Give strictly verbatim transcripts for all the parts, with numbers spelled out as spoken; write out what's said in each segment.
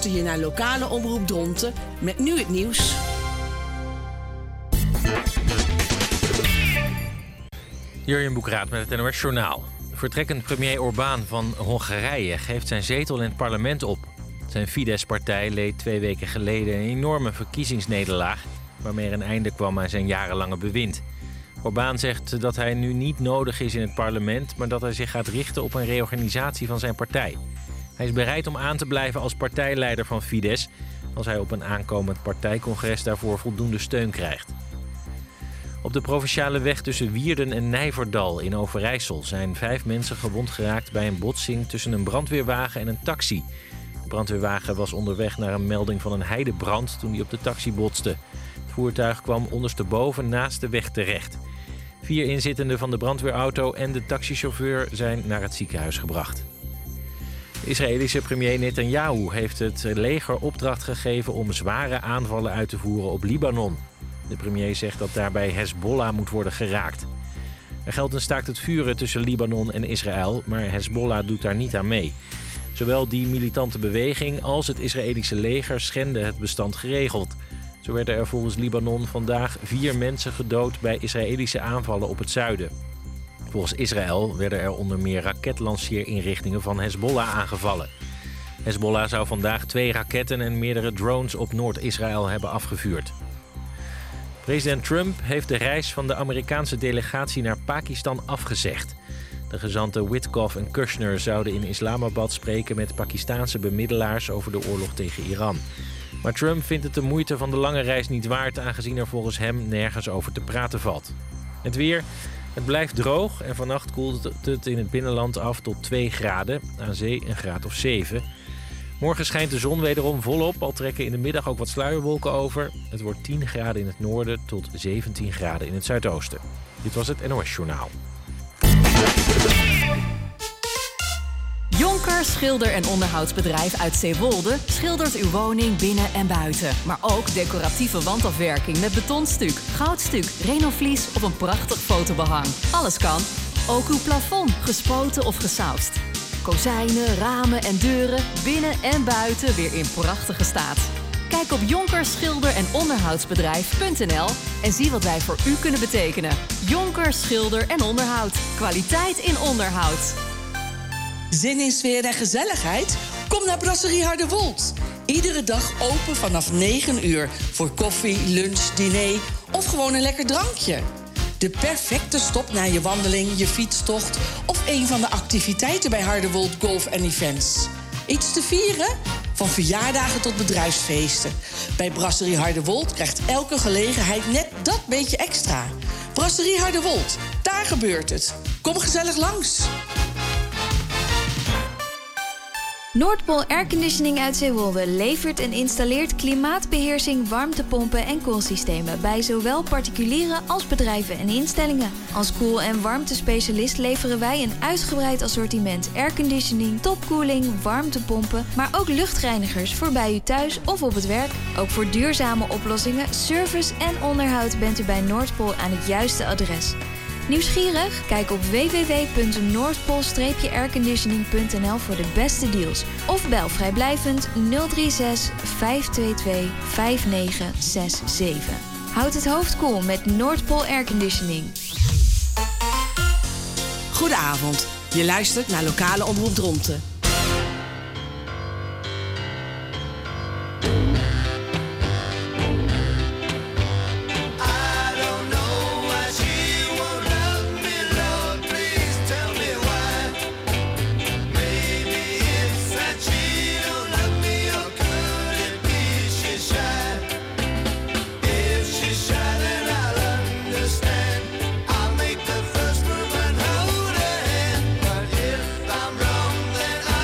luister je naar lokale omroep Dronten met nu het nieuws. Jurjen Boekraat met het N O S Journaal. Vertrekkend premier Orbán van Hongarije geeft zijn zetel in het parlement op. Zijn Fidesz-partij leed twee weken geleden een enorme verkiezingsnederlaag, waarmee er een einde kwam aan zijn jarenlange bewind. Orbán zegt dat hij nu niet nodig is in het parlement, maar dat hij zich gaat richten op een reorganisatie van zijn partij. Hij is bereid om aan te blijven als partijleider van Fidesz, als hij op een aankomend partijcongres daarvoor voldoende steun krijgt. Op de provinciale weg tussen Wierden en Nijverdal in Overijssel zijn vijf mensen gewond geraakt bij een botsing tussen een brandweerwagen en een taxi. De brandweerwagen was onderweg naar een melding van een heidebrand toen die op de taxi botste. Het voertuig kwam ondersteboven naast de weg terecht. Vier inzittenden van de brandweerauto en de taxichauffeur zijn naar het ziekenhuis gebracht. De Israëlische premier Netanyahu heeft het leger opdracht gegeven om zware aanvallen uit te voeren op Libanon. De premier zegt dat daarbij Hezbollah moet worden geraakt. Er geldt een staakt het vuren tussen Libanon en Israël, maar Hezbollah doet daar niet aan mee. Zowel die militante beweging als het Israëlische leger schenden het bestand geregeld. Zo werden er volgens Libanon vandaag vier mensen gedood bij Israëlische aanvallen op het zuiden. Volgens Israël werden er onder meer raketlanceerinrichtingen van Hezbollah aangevallen. Hezbollah zou vandaag twee raketten en meerdere drones op Noord-Israël hebben afgevuurd. President Trump heeft de reis van de Amerikaanse delegatie naar Pakistan afgezegd. De gezanten Witkoff en Kushner zouden in Islamabad spreken met Pakistaanse bemiddelaars over de oorlog tegen Iran. Maar Trump vindt het de moeite van de lange reis niet waard, aangezien er volgens hem nergens over te praten valt. Het weer. Het blijft droog en vannacht koelt het in het binnenland af tot twee graden. Aan zee een graad of zeven. Morgen schijnt de zon wederom volop, al trekken in de middag ook wat sluierwolken over. Het wordt tien graden in het noorden tot zeventien graden in het zuidoosten. Dit was het N O S Journaal. Jonker Schilder- en Onderhoudsbedrijf uit Zeewolde schildert uw woning binnen en buiten. Maar ook decoratieve wandafwerking met betonstuk, goudstuk, renovlies of een prachtig fotobehang. Alles kan. Ook uw plafond, gespoten of gesausd. Kozijnen, ramen en deuren, binnen en buiten weer in prachtige staat. Kijk op jonker schilder en onderhoudsbedrijf punt n l en zie wat wij voor u kunnen betekenen. Jonker Schilder en Onderhoud. Kwaliteit in onderhoud. Zin in sfeer en gezelligheid? Kom naar Brasserie Harderwold. Iedere dag open vanaf negen uur voor koffie, lunch, diner of gewoon een lekker drankje. De perfecte stop na je wandeling, je fietstocht of een van de activiteiten bij Harderwold Golf en Events. Iets te vieren? Van verjaardagen tot bedrijfsfeesten. Bij Brasserie Harderwold krijgt elke gelegenheid net dat beetje extra. Brasserie Harderwold, daar gebeurt het. Kom gezellig langs. Noordpool Airconditioning uit Zeewolde levert en installeert klimaatbeheersing, warmtepompen en koelsystemen bij zowel particulieren als bedrijven en instellingen. Als koel- en warmtespecialist leveren wij een uitgebreid assortiment airconditioning, topkoeling, warmtepompen, maar ook luchtreinigers voor bij u thuis of op het werk. Ook voor duurzame oplossingen, service en onderhoud bent u bij Noordpool aan het juiste adres. Nieuwsgierig? Kijk op w w w punt noordpool airconditioning punt n l voor de beste deals. Of bel vrijblijvend nul drie zes vijf twee twee vijf negen zes zeven. Houd het hoofd koel met Noordpool Airconditioning. Goedenavond. Je luistert naar lokale omroep Dronten. But if I'm wrong, then I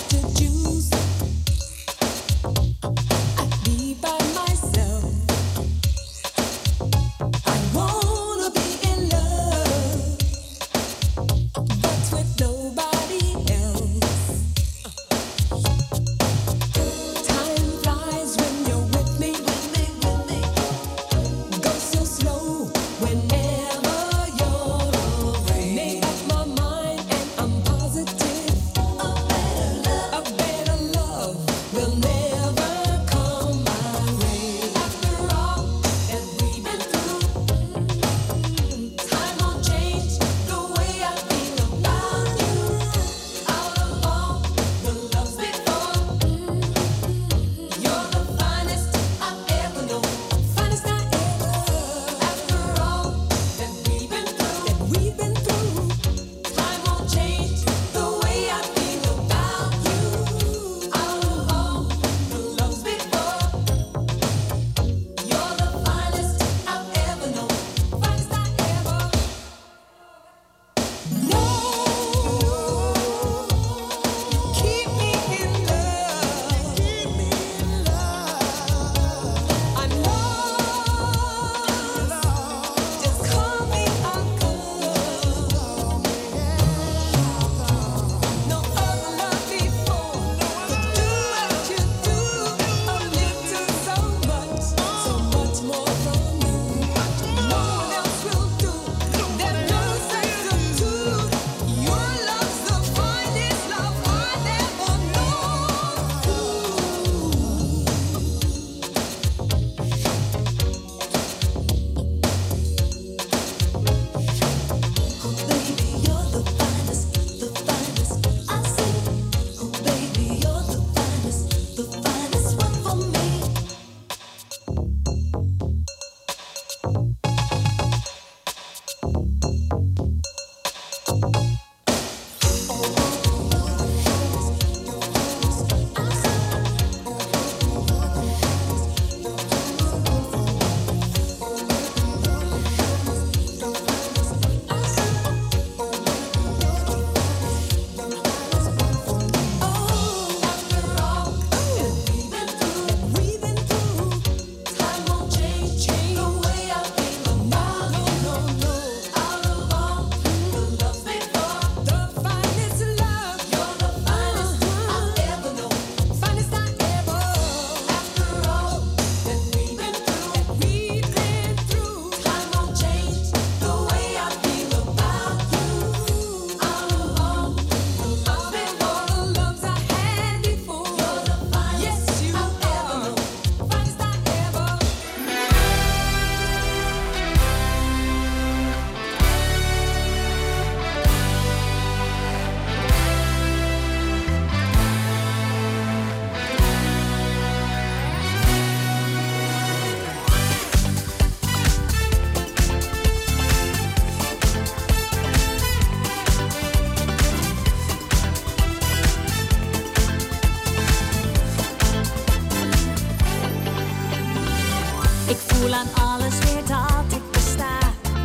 voel aan alles weer dat ik besta.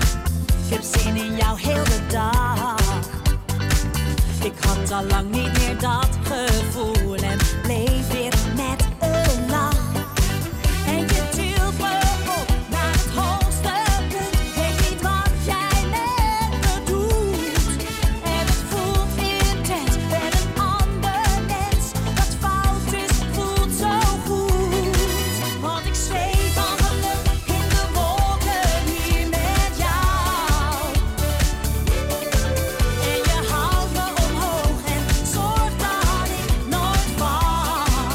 Ik heb zin in jou heel de dag. Ik had al lang niet meer dat gevoel en bleef weer met een lach. En je tilt me op naar het hoogste punt. Weet niet wat jij met me doet. En het voelt intens, ben een ander mens. Wat fout is, voelt zo goed. Want ik zweef van geluk in de wolken hier met jou. En je houdt me omhoog en zorgt dat ik nooit val.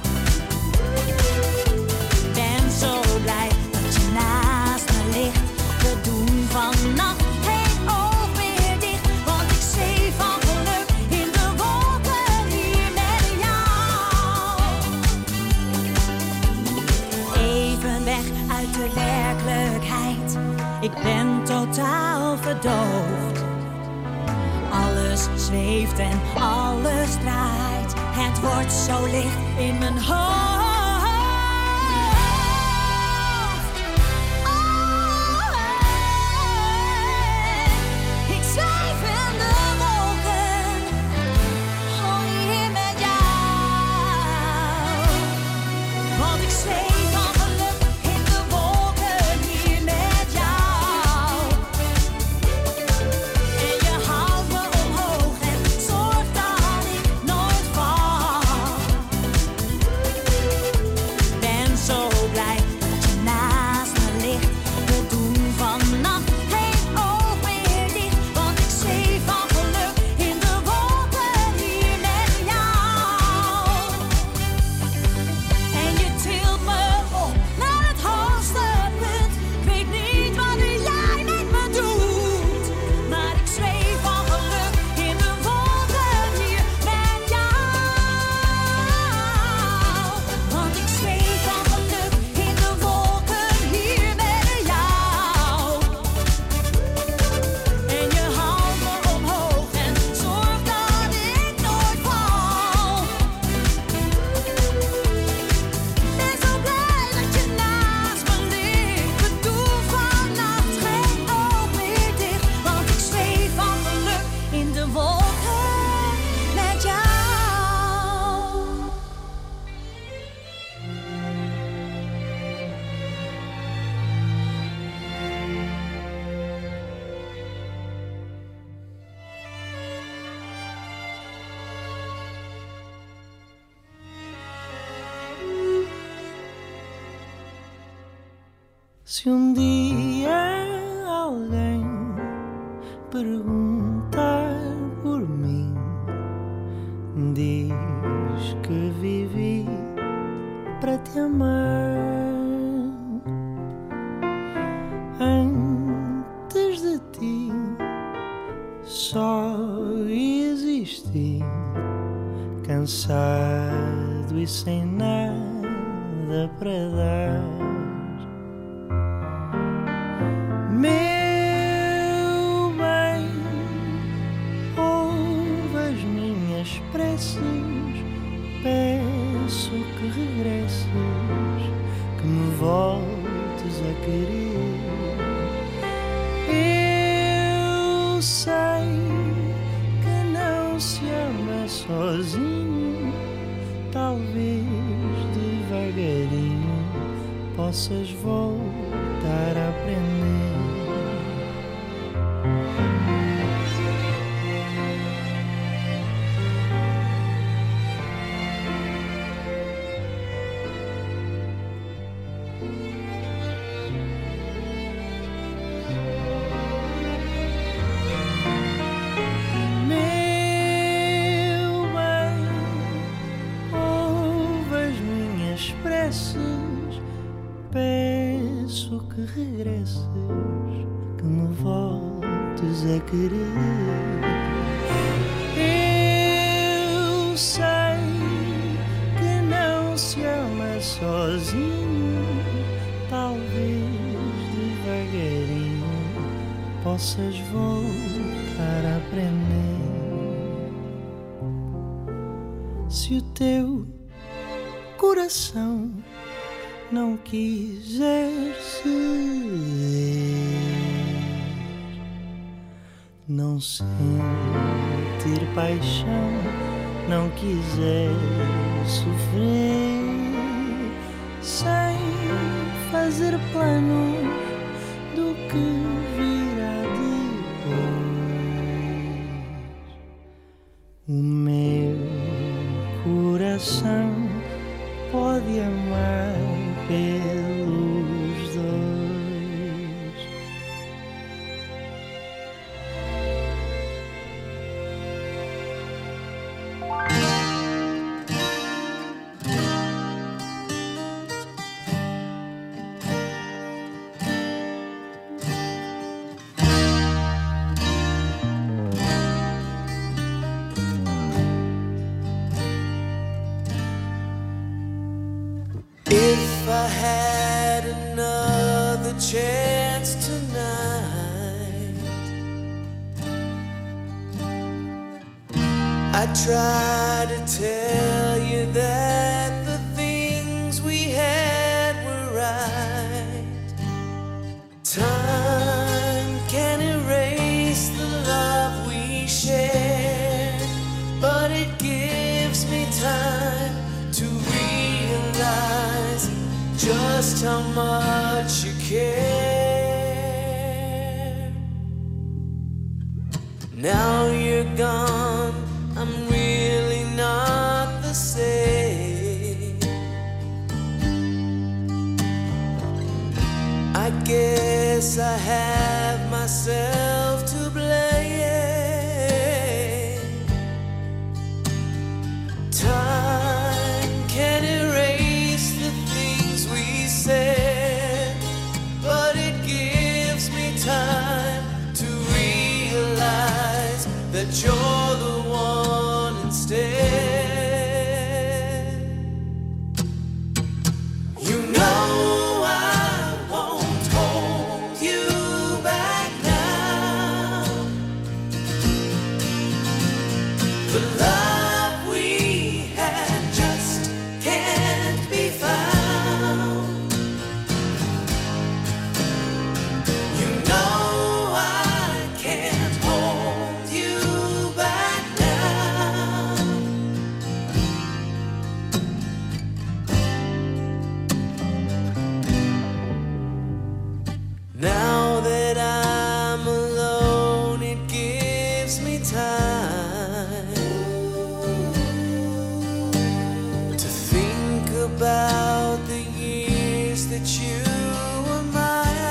Ben zo blij dat je naast me ligt. We doen vannacht geen oog meer dicht. Want ik zweef van geluk in de wolken hier met jou. Even weg uit de werkelijkheid. Ik ben totaal verdoofd. Alles zweeft en alles draait. Het wordt zo licht in mijn hoofd. Oh, ik zweef in de wolken. Oh, hier met jou. Se um dia alguém perguntar por mim, diz que vivi para te amar. Antes de ti só existi, cansado e sem nada para dar. Meu bem, ouve as minhas preces, peço que regresses, que me voltes a querer. Eu sei que não se ama sozinho, talvez devagarinho possas voltar a aprender. Peço que regresses, que me voltes a querer. Eu sei que não se ama sozinho, talvez devagarinho possas voltar a aprender. Se o teu coração não quiser ceder, não sentir paixão, não quiser sofrer, sem fazer planos do que virá depois. O meu coração pode amar pelos dois. If I had another chance tonight, I'd try to tell you that the things we had were right. Time can erase the love we shared, but it gives me time to realize just how much you care. Now you're gone, I'm really not the same. I guess I have myself to blame. Time can erase the things we said, but it gives me time to realize that you're the one instead. You know I won't hold you back now. The love we had just can't be found. You know I can't hold you back now. Now that I'm alone, it gives me time to think about the years that you were mine.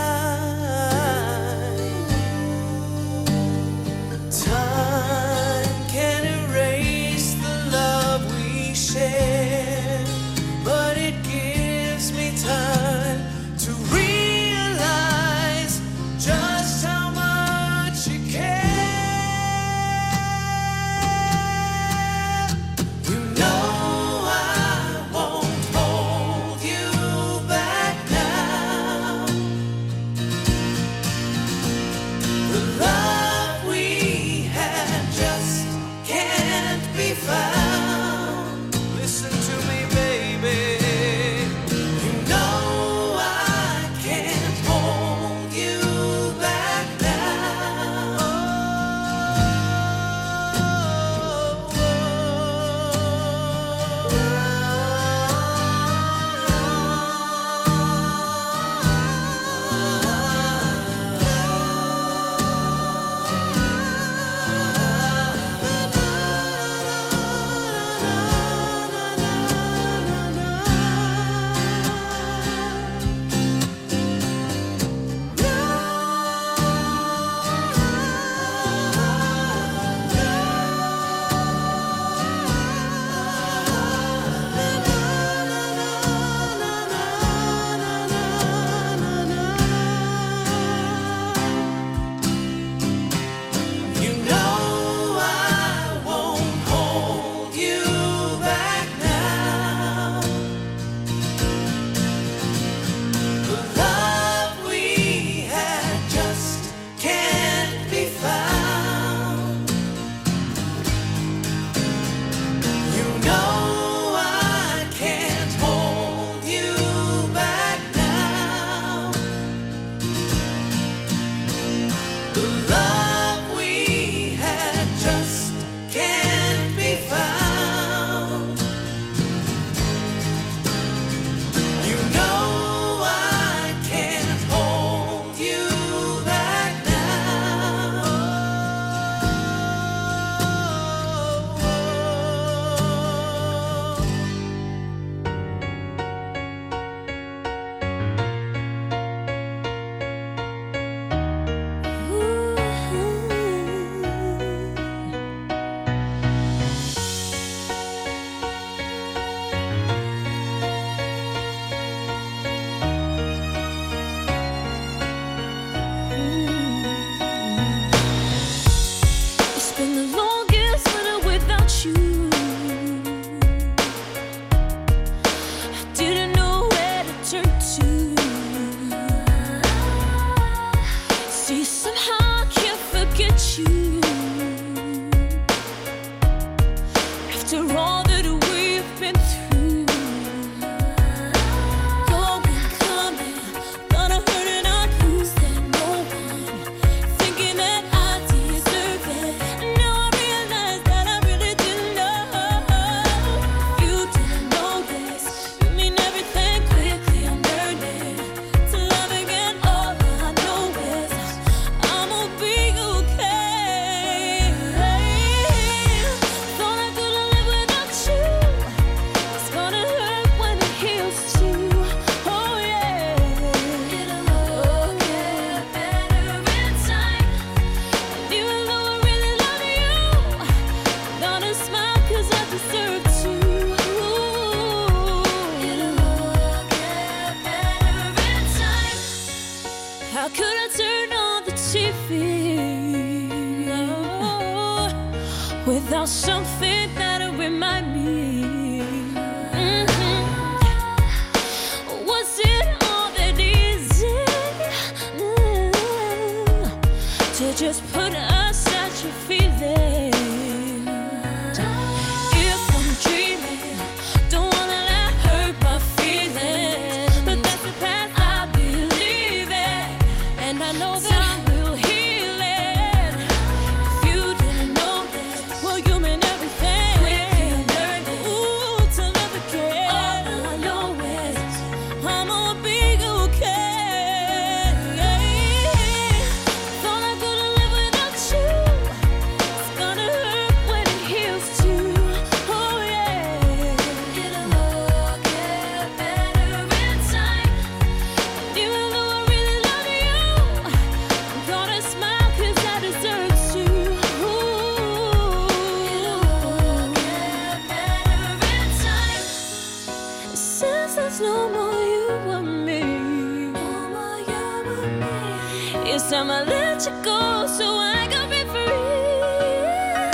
There's no more you and me. No more you and me. It's time I let you go so I can be free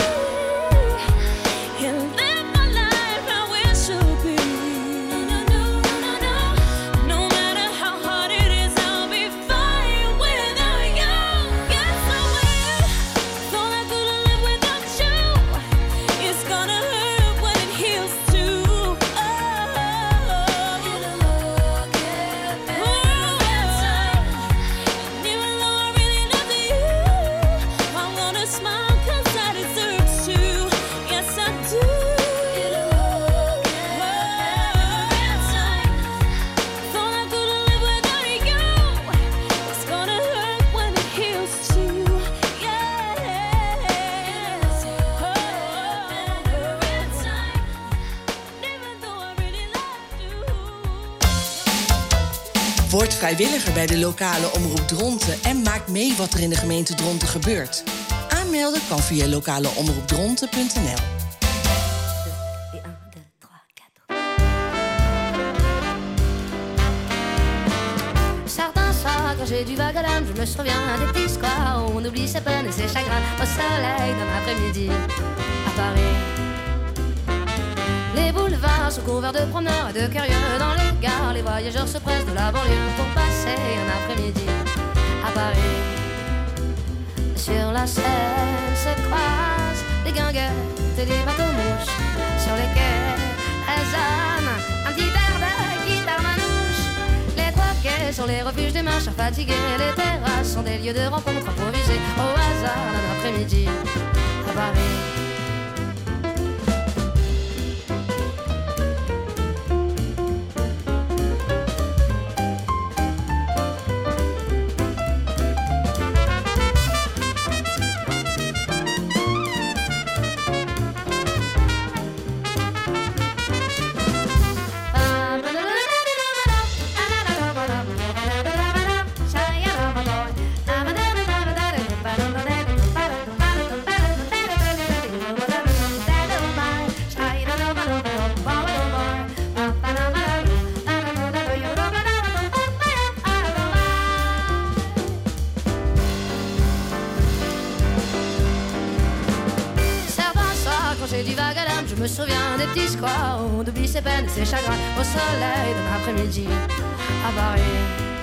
and live my life how it should be. No, no, no, no. No matter how hard it is, I'll be fine without you. Yes, I will. Thought I couldn't live without you. It's gonna hurt when it heals too. Word vrijwilliger bij de lokale omroep Dronten en maak mee wat er in de gemeente Dronten gebeurt. Aanmelden kan via lokaleomroepdronten punt n l. Certains soirs, quand j'ai du vague à l'âme, je me souviens des petits squares où on oublie ses peines et ses chagrins au soleil d'un après-midi à Paris. Les boulevards sont couverts de promeneurs et de curieux. Dans les gares, les voyageurs se pressent de la banlieue pour passer un après-midi à Paris. Sur la Seine se croisent les guinguettes et les bateaux-mouches. Sur les quais, résonne un petit air de guitare manouche. Les trois quais sont les refuges des marcheurs fatigués. Les terrasses sont des lieux de rencontre improvisés au hasard d'un après-midi à Paris. Je me souviens des petits squares où on oublie ses peines et ses chagrins au soleil d'un après-midi à Paris.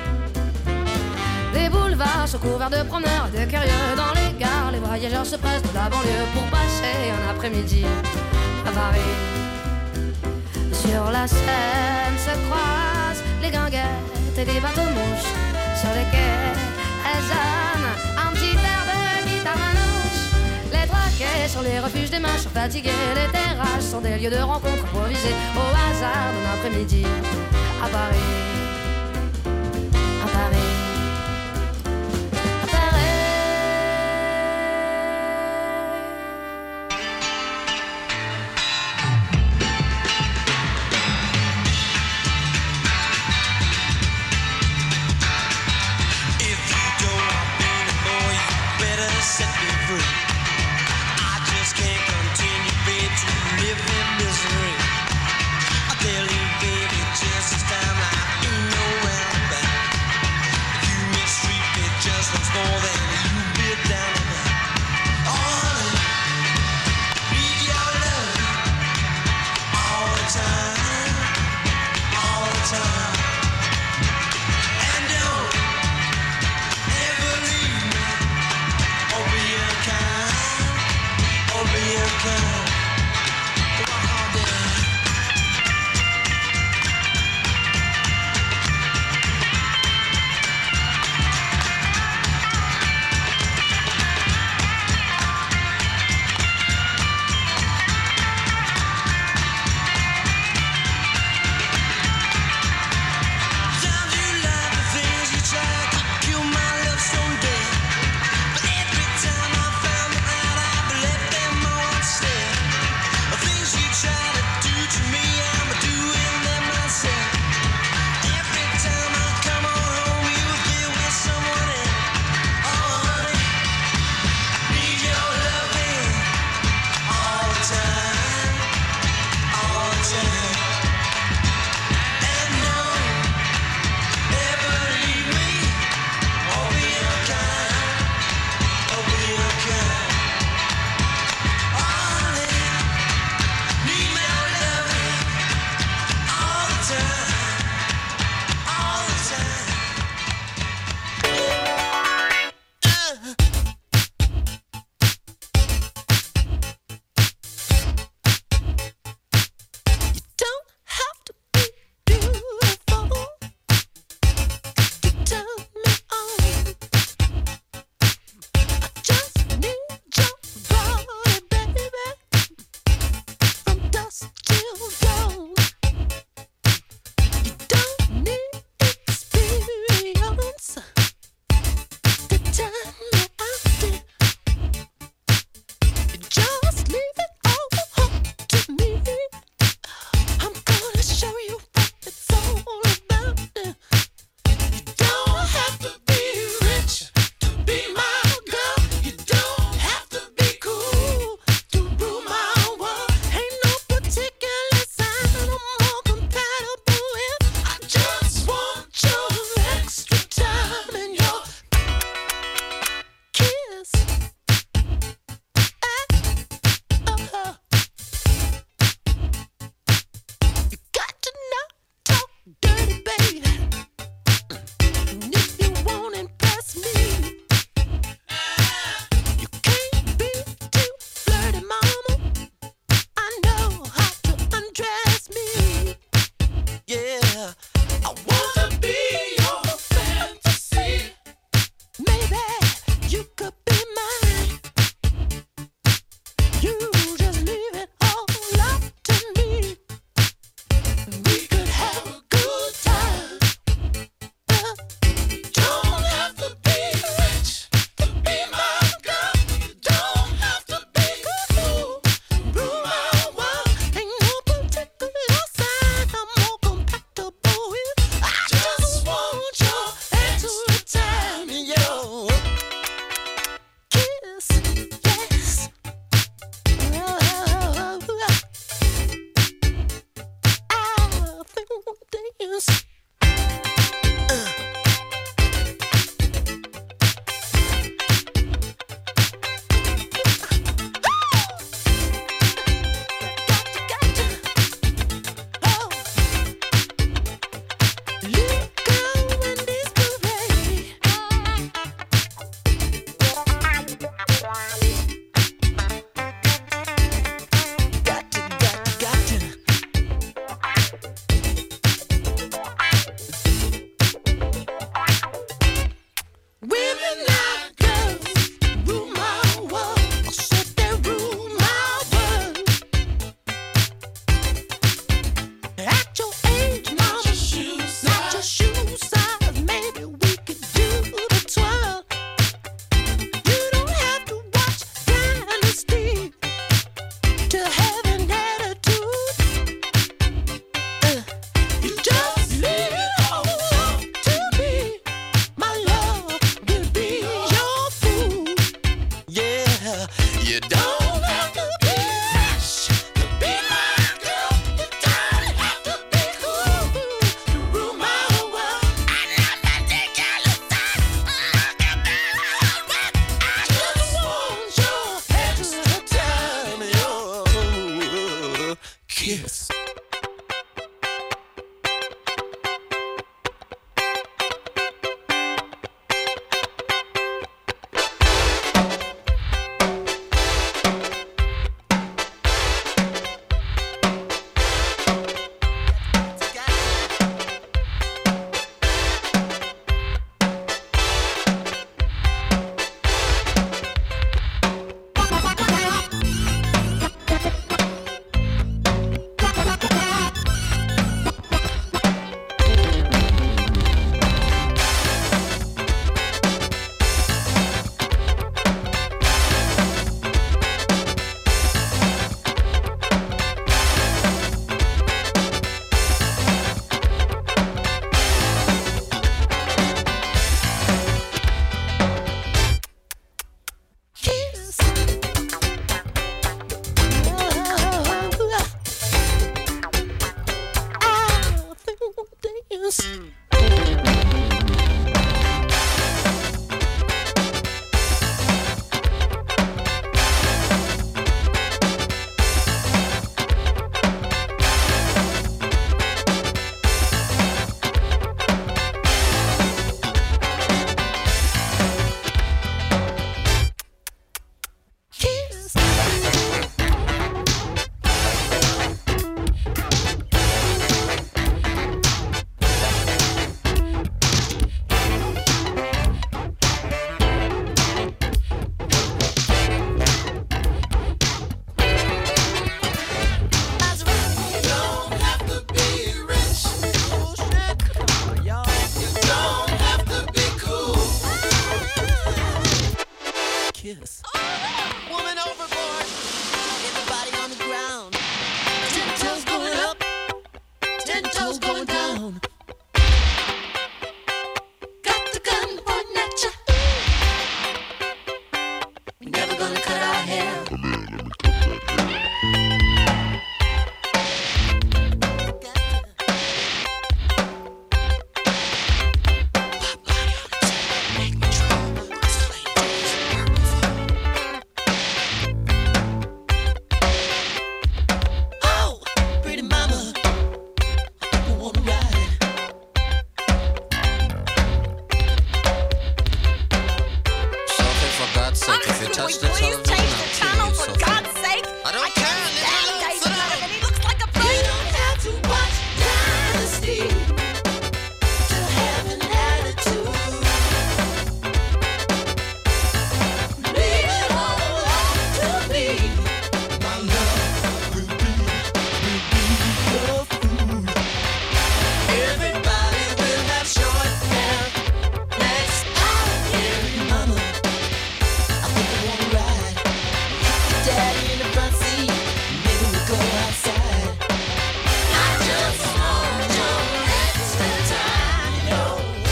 Les boulevards sont couverts de promeneurs et de curieux. Dans les gares, les voyageurs se pressent de la banlieue pour passer un après-midi à Paris. Sur la Seine se croisent les guinguettes et les bateaux-mouches. Sur les quais résonne un petit air de guitare manouche. Les trois quais sont les refuges des marcheurs fatigués. Les terrasses sont des lieux de rencontre improvisés au hasard d'un après-midi à Paris. À Paris. À Paris. If you don't want me anymore, you better set me free. Can't continue, babe, to live in misery. I tell you, baby, just this time I hell's going down. Got the gun pointing at you. We're never gonna cut our hair. Come here, let me cut that hair. Touch the television, I'll kill you, for God's sake. I don't care. Stand David Letterman. He looks like a pig. You don't have to watch Dynasty to have an attitude. Leave it all up to me. My love will be, will be your food. Everybody will have short hair. Next, I'll carry mama. Daddy in the front seat, maybe we'll go outside. I just want your extra time, you know.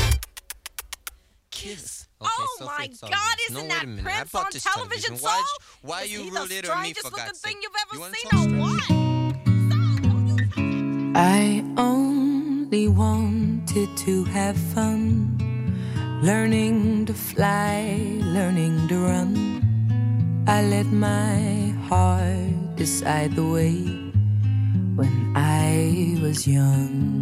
Kiss. Okay, oh so my it's God, all- isn't no, wait that a minute. I Prince bought on this television, television. Why, Saul? why Is you he rule the it on me, strangest for looking God's thing sake? you've ever You wanna seen talk or straight? what? Saul, don't you touch it. I only wanted to have fun, learning to fly, learning to run. I let my heart decide the way when I was young.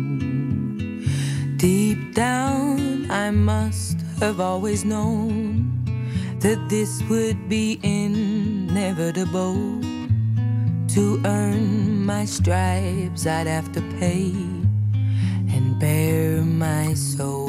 Deep down, I must have always known that this would be inevitable. To earn my stripes, I'd have to pay and bare my soul.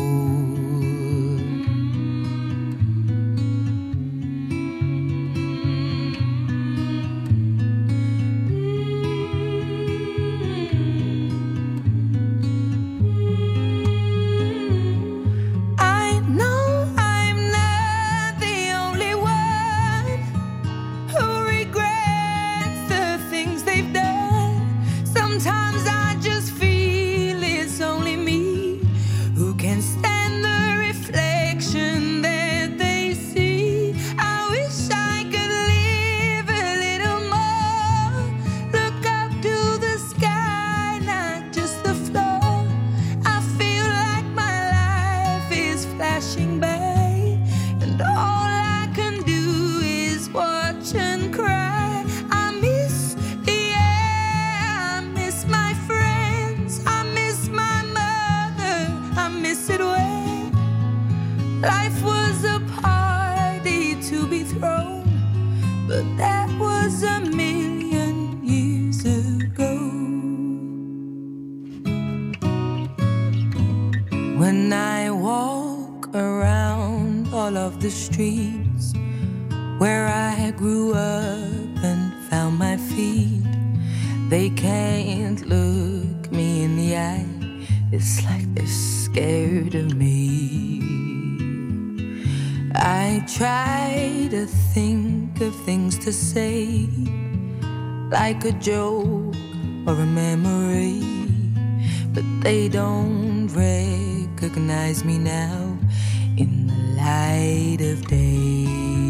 I know I'm not the only one who regrets the things they've done. Sometimes I just feel it's only me who can stand the reflection that they see. I wish I could live a little more, look up to the sky, not just the floor. I feel like my life is flashing by, and all I can do is watch and cry. I miss the air, I miss my friends, I miss my mother, I miss it when life was a party to be thrown, but that was a million years ago. When I walk around all of the streets where I grew up and found my feet, they can't look me in the eye. It's like they're scared of me. I try to think of things to say, like a joke or a memory, but they don't recognize me now in the light of day.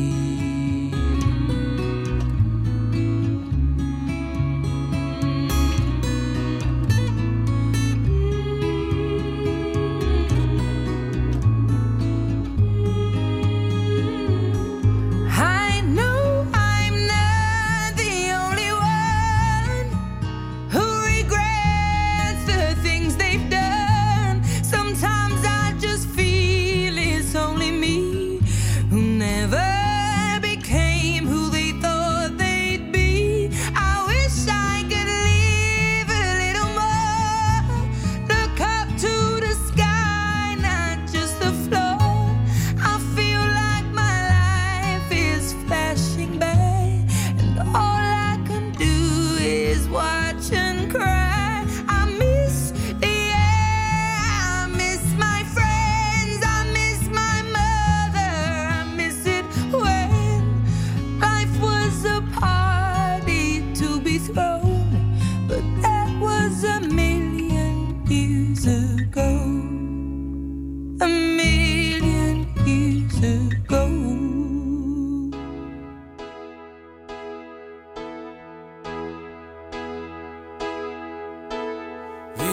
I know I'm not the only one who regrets the things they've done. Sometimes I just feel it's only me who never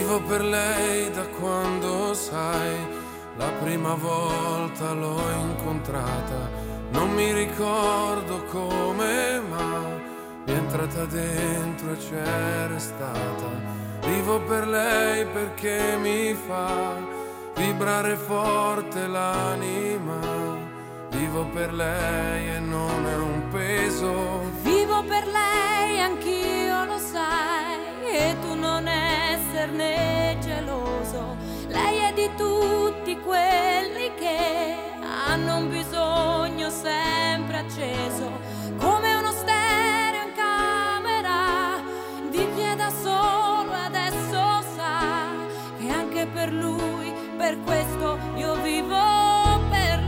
Vivo per lei da quando, sai, la prima volta l'ho incontrata. Non mi ricordo come, ma mi è entrata dentro e c'è restata. Vivo per lei perché mi fa vibrare forte l'anima. Vivo per lei e non è un peso. Vivo per lei, anch'io lo sai, e tu non esserne geloso. Lei è di tutti quelli che hanno un bisogno sempre acceso, come uno stereo in camera di chi è da solo e adesso sa che anche per lui, per questo io vivo per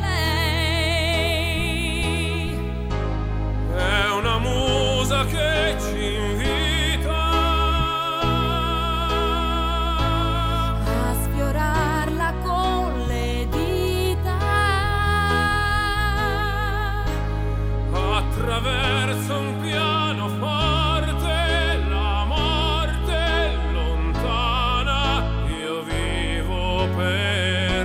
lei. È una musa che ci invita a sfiorarla con le dita attraverso un pianoforte, la morte è lontana, io vivo per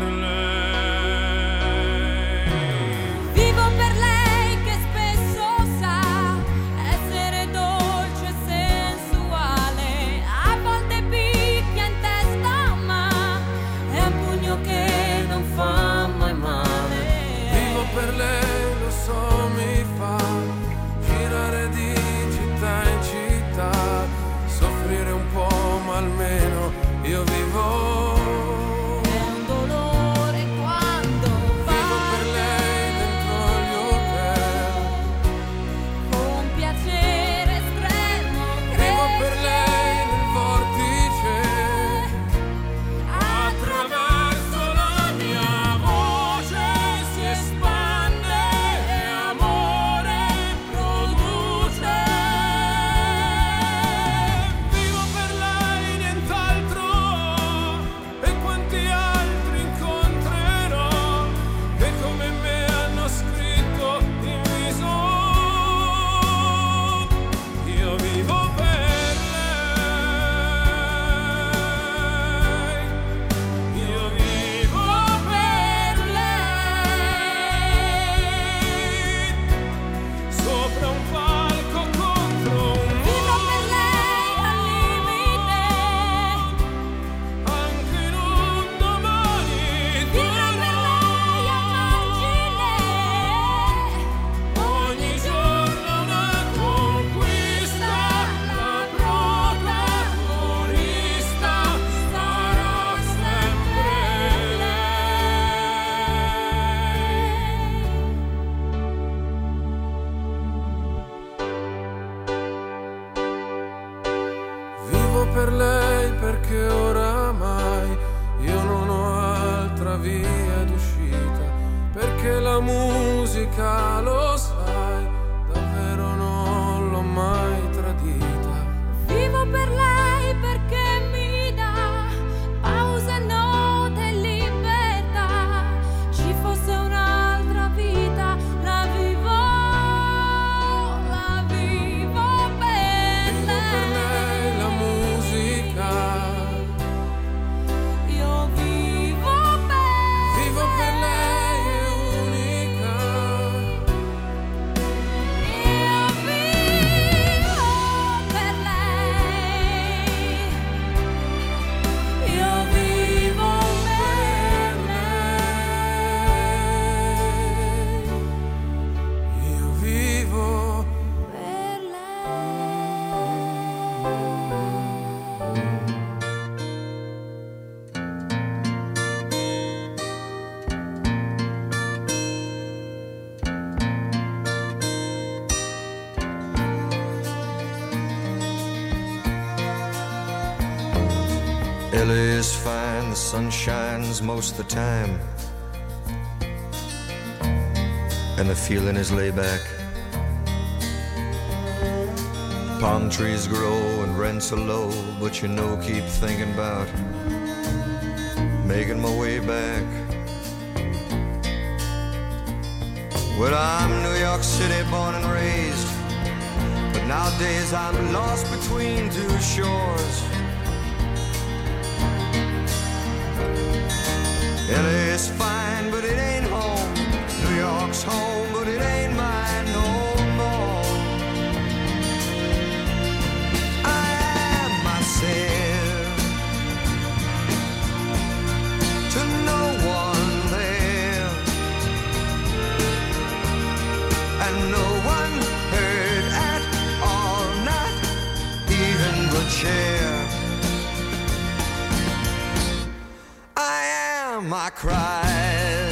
lei. Vivo per lei che spesso sa essere dolce e sensuale, a volte picchia in testa ma è un pugno che non fa mai male. Vivo per lei, lo so, mi fa girare di città in città, soffrire un po' ma almeno io vivo. È un dolore quando Vivo per va lei dentro gli hotel. con piacere estremo. Vivo per cresce lei nel vortice. Attraverso la mia voce si espande e amore produce. Vivo per lei, nient'altro. E quanti altri incontrerò che come me hanno scritto in viso. Io vivo per lei. Io vivo per lei. Sopra un palco contro un Vivo per lei al limite, anche in un domani vivo per lei a margine. ogni giorno una conquista, la protagonista sarà sempre lei. Vivo per lei perché oramai io non ho altra via d'uscita, perché la musica, lo sai, davvero non l'ho mai tradita. Vivo per lei perché mi dà pause, note e libertà. Ci fosse un'altra vita, la vivo, la vivo per Vivo per lei la musica. Io vivo per Vivo per lei è unica. Io vivo per lei. Io vivo per lei. Io vivo per L A is fine, the sun shines most of the time, and the feeling is laid back. Palm trees grow and rents are low, but you know, keep thinking about making my way back. Well, I'm New York City born and raised, but nowadays I'm lost between two shores. I cried.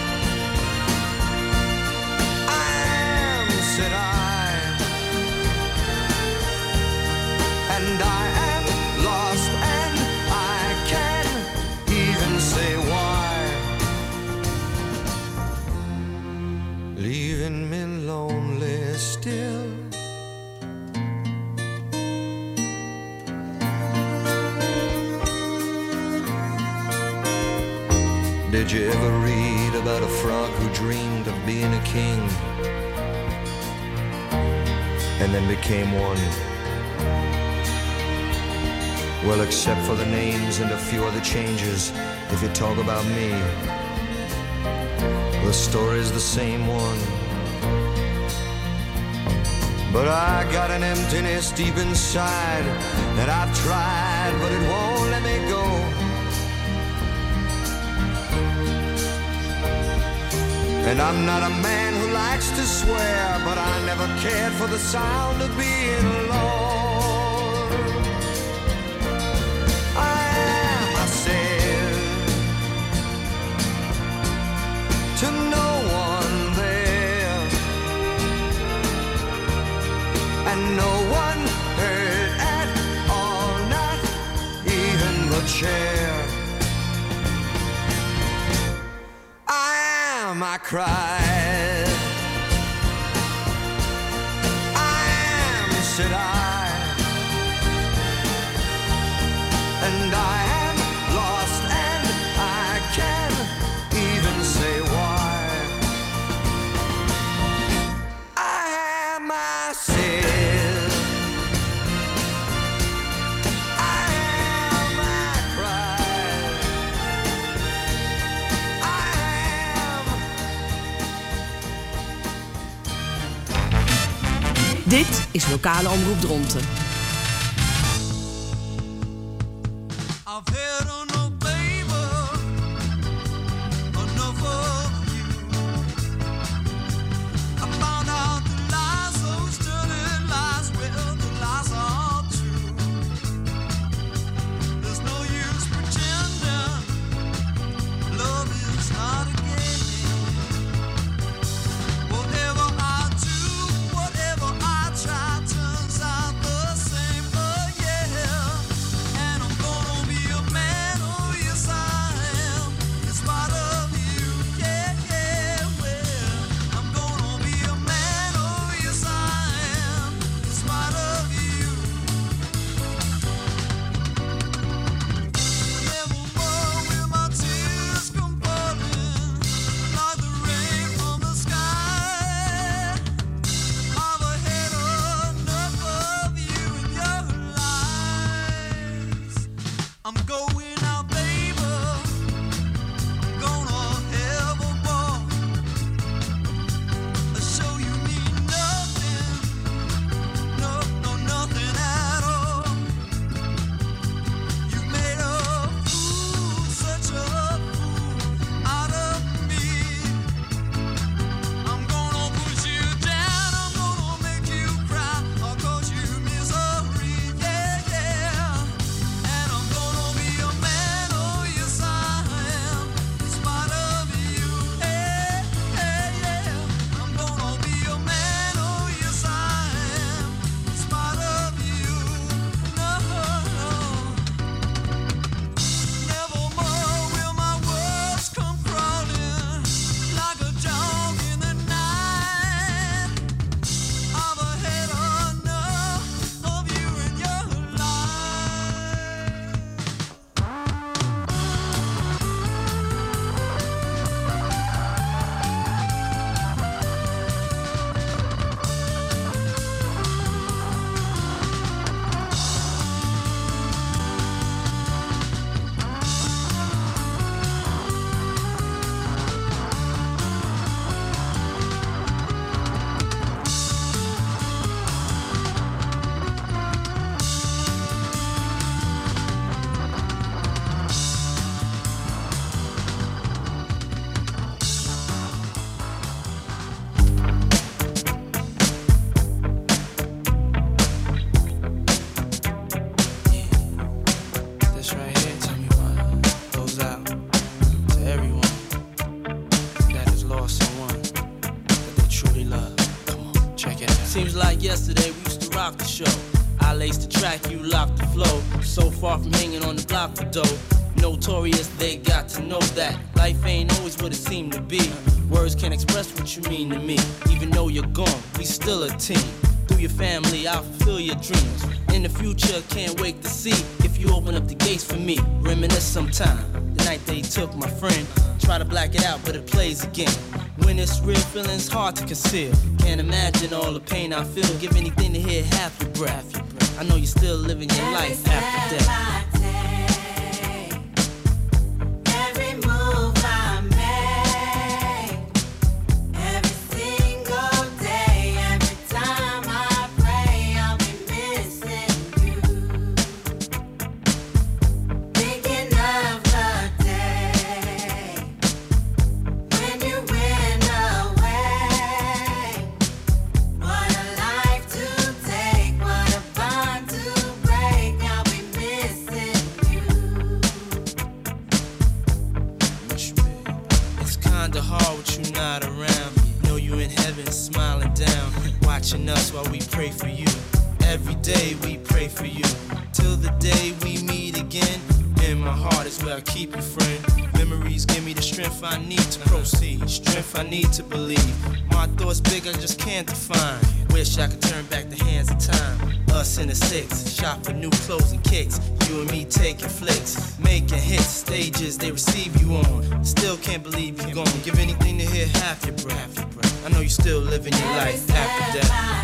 I am, said I, and I am lost, and I can't even say why. Leaving me lonely still. Did you ever read about a frog who dreamed of being a king and then became one? Well, except for the names and a few other changes, if you talk about me, the story's the same one. But I got an emptiness deep inside that I've tried, but it won't let me go. And I'm not a man who likes to swear, but I never cared for the sound of being alone. I am, I said, to no one there, and no one heard at all, not even the chair. I cried. I am, said I, and I am lost, and I can't even say why. I am, I said, I am, I cried. I Dit is Lokale Omroep Dronten. Be a like yesterday, we used to rock the show. I laced the track, you locked the flow. So far from hanging on the block for dough. Notorious, they got to know that life ain't always what it seemed to be. Words can't express what you mean to me. Even though you're gone, we still a team. Through your family, I'll fulfill your dreams. In the future, can't wait to see if you open up the gates for me. Reminisce sometime, the night they took my friend. Try to black it out, but it plays again. When it's real, feeling's hard to conceal. Can't imagine all the pain I feel. Give anything to hear half your breath. I know you're still living your life after death. Us while we pray for you. Every day we pray for you. Till the day we meet again. In my heart is where I keep you, friend. Memories give me the strength I need to proceed. Strength I need to believe. My thoughts big, I just can't define. Wish I could turn back the hands of time. Us in the six, shop for new clothes and kicks. You and me taking flicks, making hits. Stages they receive you on. Still can't believe you're gone. Give anything to hear half your breath. I know you're still living your life after death.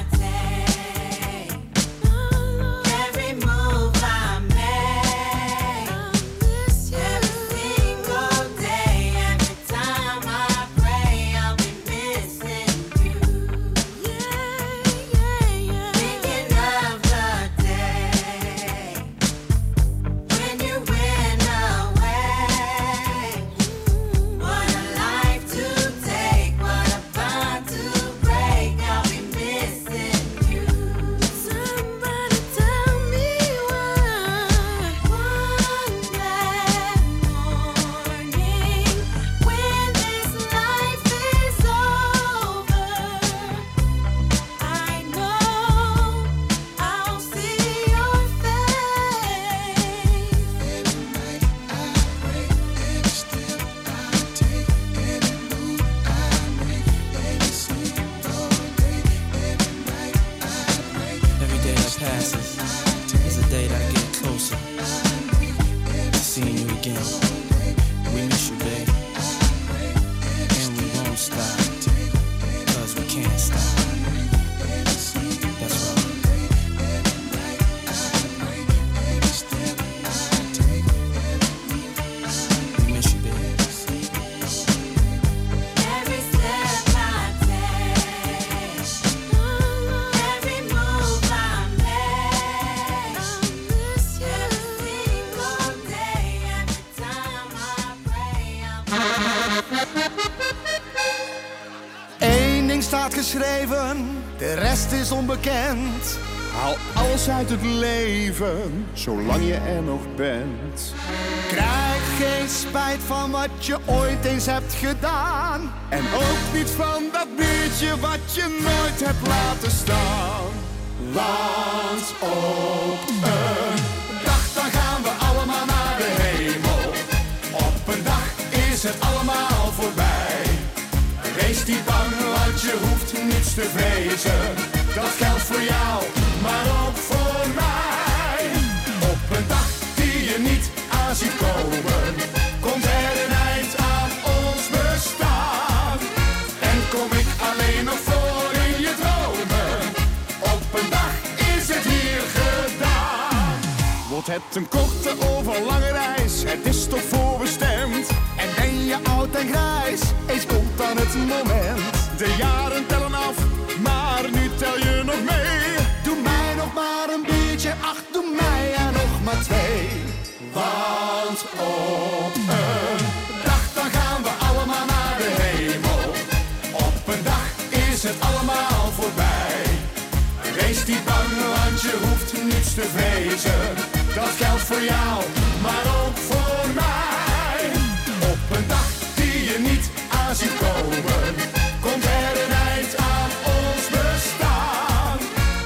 Geschreven, de rest is onbekend. Haal alles uit het leven, zolang je er nog bent. Krijg geen spijt van wat je ooit eens hebt gedaan. En ook niet van dat biertje wat je nooit hebt laten staan. Want op een dag dan gaan we allemaal naar de hemel. Op een dag is het allemaal voorbij. Wees niet bang, want je hoeft niets te vrezen. Dat geldt voor jou, maar ook voor mij. Op een dag die je niet aan ziet komen, komt er een eind aan ons bestaan. En kom ik alleen nog voor in je dromen. Op een dag is het hier gedaan. Wordt het een korte of een lange reis, het is toch voorbestemd. En ben je oud en grijs, eens komt dan het moment. De jaren tellen af, maar nu tel je nog mee. Doe mij nog maar een biertje, ach doe mij er nog maar twee. Want op een dag dan gaan we allemaal naar de hemel. Op een dag is het allemaal voorbij. Wees niet bang, want je hoeft niets te vrezen. Dat geldt voor jou, maar ook voor mij. Op een dag die je niet aan ziet komen, komt er een eind aan ons bestaan.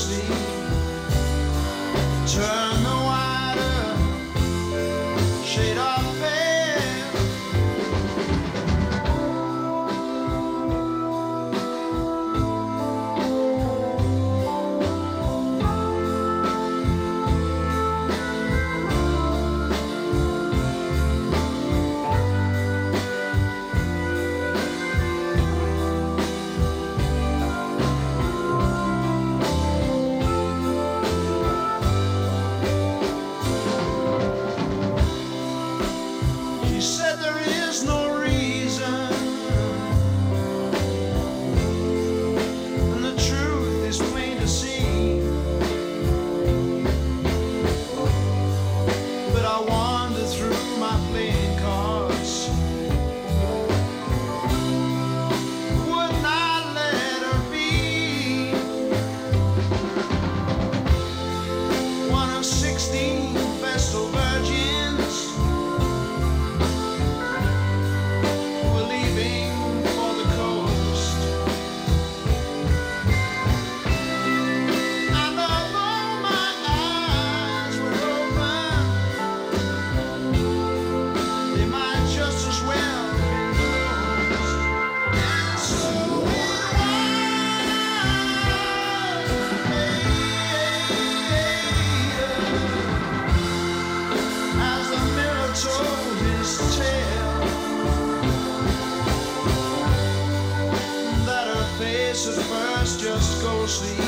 sleep. Turn the wider shade of pale. He said there is no reason, and the truth is plain to see. But I wander through my playing cards. Would not let her be one of sixteen Vestal virgins. We're leaving for the coast. And although my eyes were open, they might just as well be closed. So it was as the mirror told his tale, that her face at first just ghostly.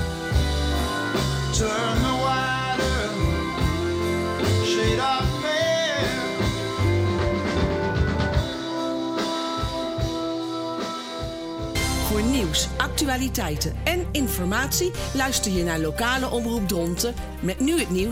Turn the wider shade of pale. Voor nieuws, actualiteiten en informatie luister je naar lokale omroep Dronten met nu het nieuws.